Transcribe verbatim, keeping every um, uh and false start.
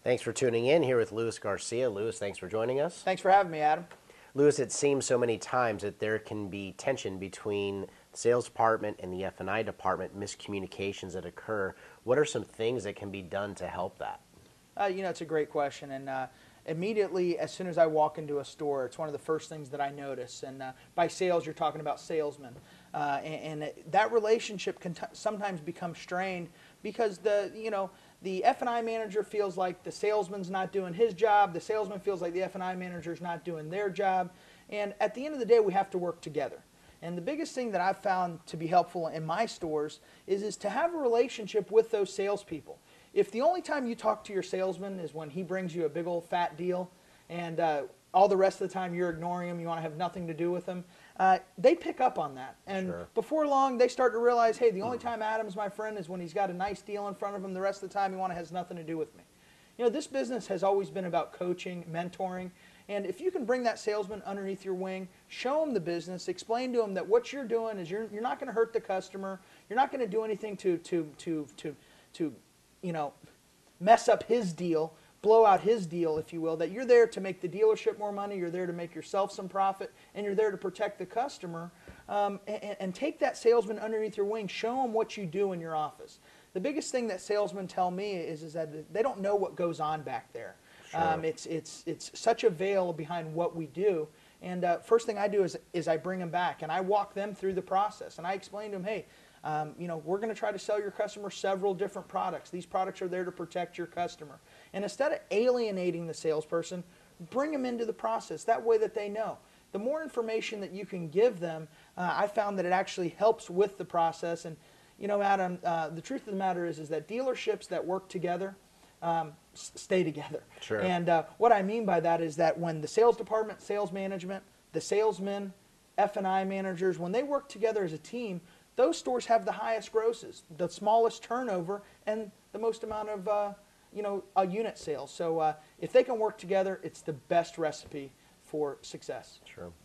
Thanks for tuning in here with Luis Garcia. Luis, thanks for joining us. Thanks for having me, Adam. Luis, it seems so many times that there can be tension between the sales department and the F and I department, miscommunications that occur. What are some things that can be done to help that? Uh, you know, it's a great question. And uh, immediately, as soon as I walk into a store, it's one of the first things that I notice. And uh, by sales, you're talking about salesmen. Uh, and and it, that relationship can t- sometimes become strained because the, you know, the F and I manager feels like the salesman's not doing his job. The salesman feels like the F and I manager's not doing their job. And at the end of the day, we have to work together. And the biggest thing that I've found to be helpful in my stores is, is to have a relationship with those salespeople. If the only time you talk to your salesman is when he brings you a big old fat deal and uh, all the rest of the time you're ignoring him, you want to have nothing to do with him, uh, they pick up on that. And Sure. before long, they start to realize, hey, the only time Adam's my friend is when he's got a nice deal in front of him. The rest of the time, he want to has nothing to do with me. You know, this business has always been about coaching, mentoring. And if you can bring that salesman underneath your wing, show him the business, explain to him that what you're doing is you're, you're not going to hurt the customer. You're not going to do anything to, to, to, to, to, you know, mess up his deal, blow out his deal, if you will, that you're there to make the dealership more money, you're there to make yourself some profit, and you're there to protect the customer, um, and, and take that salesman underneath your wing, show them what you do in your office. The biggest thing that salesmen tell me is, is that they don't know what goes on back there. Sure. Um, it's, it's, it's such a veil behind what we do. And uh, first thing I do is, is I bring them back, and I walk them through the process, and I explain to them, hey, Um, you know, we're going to try to sell your customer several different products. These products are there to protect your customer. And instead of alienating the salesperson, bring them into the process. That way that they know. The more information that you can give them, uh, I found that it actually helps with the process. And, you know, Adam, uh, the truth of the matter is, is that dealerships that work together um, s- stay together. Sure. And uh, what I mean by that is that when the sales department, sales management, the salesmen, F and I managers, when they work together as a team, those stores have the highest grosses, the smallest turnover, and the most amount of uh, you know, uh, unit sales. So uh, if they can work together, it's the best recipe for success. Sure.